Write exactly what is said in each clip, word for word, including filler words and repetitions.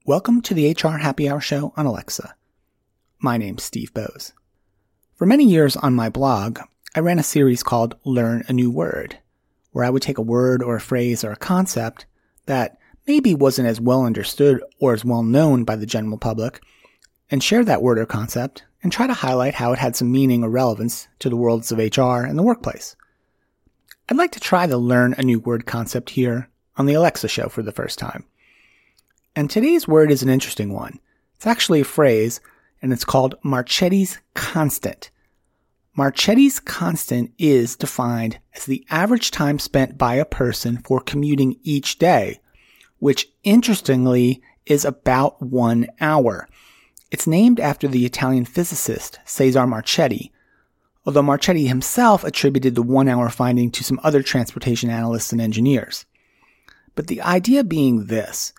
Welcome to the H R Happy Hour Show on Alexa. My name's Steve Bose. For many years on my blog, I ran a series called Learn a New Word, where I would take a word or a phrase or a concept that maybe wasn't as well understood or as well known by the general public, and share that word or concept and try to highlight how it had some meaning or relevance to the worlds of H R and the workplace. I'd like to try the Learn a New Word concept here on the Alexa Show for the first time. And today's word is an interesting one. It's actually a phrase, and it's called Marchetti's constant. Marchetti's constant is defined as the average time spent by a person for commuting each day, which interestingly is about one hour. It's named after the Italian physicist Cesare Marchetti, although Marchetti himself attributed the one-hour finding to some other transportation analysts and engineers. But the idea being this: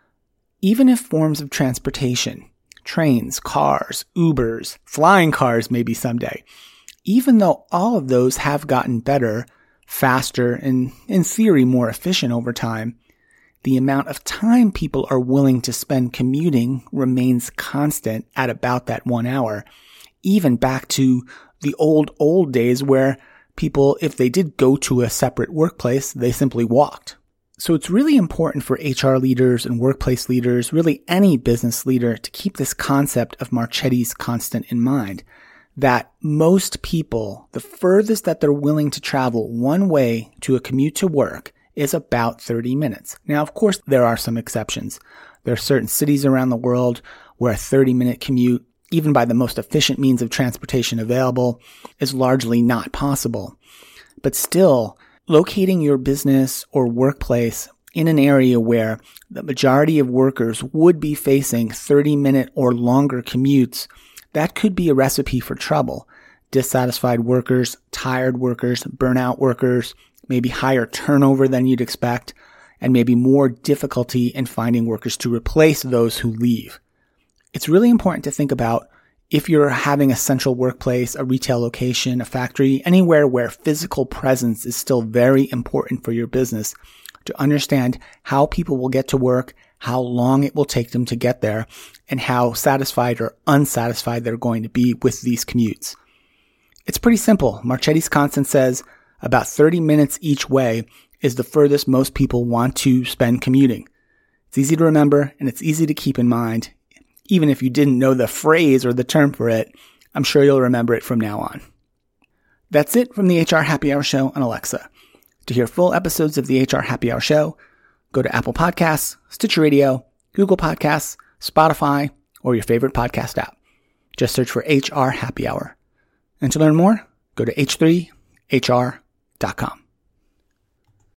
even if forms of transportation, trains, cars, Ubers, flying cars maybe someday, even though all of those have gotten better, faster, and in theory more efficient over time, the amount of time people are willing to spend commuting remains constant at about that one hour, even back to the old, old days where people, if they did go to a separate workplace, they simply walked. So it's really important for H R leaders and workplace leaders, really any business leader, to keep this concept of Marchetti's constant in mind, that most people, the furthest that they're willing to travel one way to a commute to work is about thirty minutes. Now, of course, there are some exceptions. There are certain cities around the world where a thirty-minute commute, even by the most efficient means of transportation available, is largely not possible. But still, locating your business or workplace in an area where the majority of workers would be facing thirty-minute or longer commutes, that could be a recipe for trouble. Dissatisfied workers, tired workers, burnout workers, maybe higher turnover than you'd expect, and maybe more difficulty in finding workers to replace those who leave. It's really important to think about, if you're having a central workplace, a retail location, a factory, anywhere where physical presence is still very important for your business, to understand how people will get to work, how long it will take them to get there, and how satisfied or unsatisfied they're going to be with these commutes. It's pretty simple. Marchetti's constant says about thirty minutes each way is the furthest most people want to spend commuting. It's easy to remember, and it's easy to keep in mind. Even if you didn't know the phrase or the term for it, I'm sure you'll remember it from now on. That's it from the H R Happy Hour Show on Alexa. To hear full episodes of the H R Happy Hour Show, go to Apple Podcasts, Stitcher Radio, Google Podcasts, Spotify, or your favorite podcast app. Just search for H R Happy Hour. And to learn more, go to h three h r dot com.